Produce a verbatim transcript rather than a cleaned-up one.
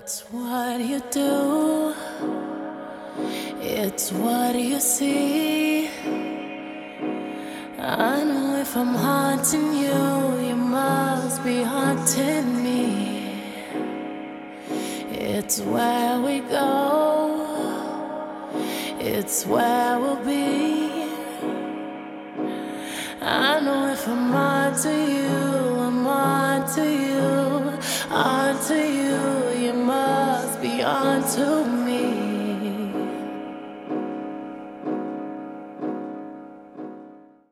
It's what you do, it's what you see. I know if I'm haunting you, you must be haunting me. It's where we go, it's where we'll be. I know if I'm onto you, I'm onto you, onto you, you must be onto me.